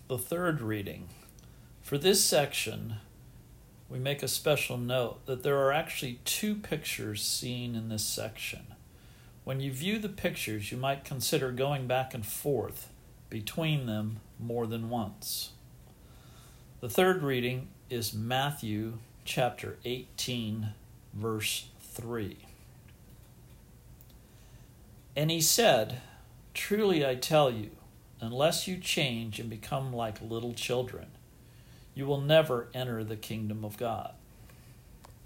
The third reading. For this section, we make a special note that there are actually two pictures seen in this section. When you view the pictures, you might consider going back and forth between them more than once. The third reading is Matthew chapter 18, verse 3. And he said, "Truly I tell you, unless you change and become like little children, you will never enter the kingdom of God.